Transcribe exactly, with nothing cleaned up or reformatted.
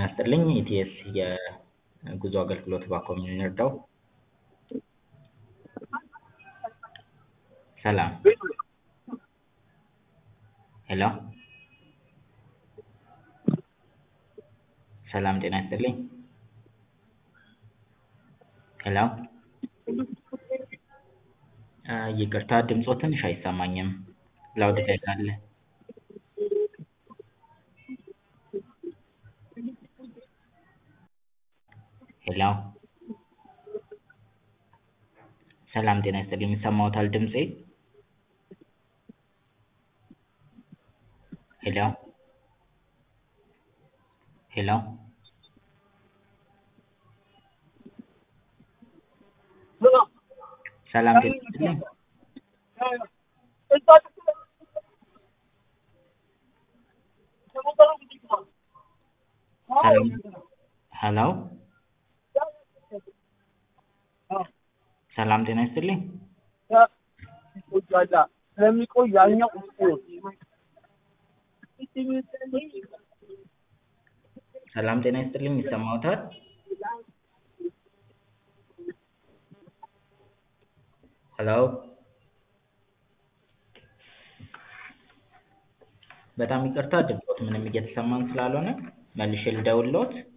ይስጥልኝ ኢቲኤስ የጉዞ አገልግሎት ባክዎ ምን ልርዳው? ሰላም ሄሎ ሰላም ጤና ይስጥልኝ ሄሎ ይቅርታ ድምፅዎ ትንሽ አይሰማኝም ላውድ ላይ ካለ ሄሎ ሰላም ጤና ይስጥልኝ ይሰማዎታል ድምፄ? ሄሎ ሄሎ ሰላም ጤና ይስጥልኝ ሄሎ ሰላም ጤና ይስጥልኝ ስለሚቆይ ያኛው ሰላም ጤና ይስጥልኝ ይሰማዎታል? ሄሎ በጣም ይቅርታ ድምፅዎት ምንም እየተሰማን ስላልሆነ መልሼ ልደውልልዎት?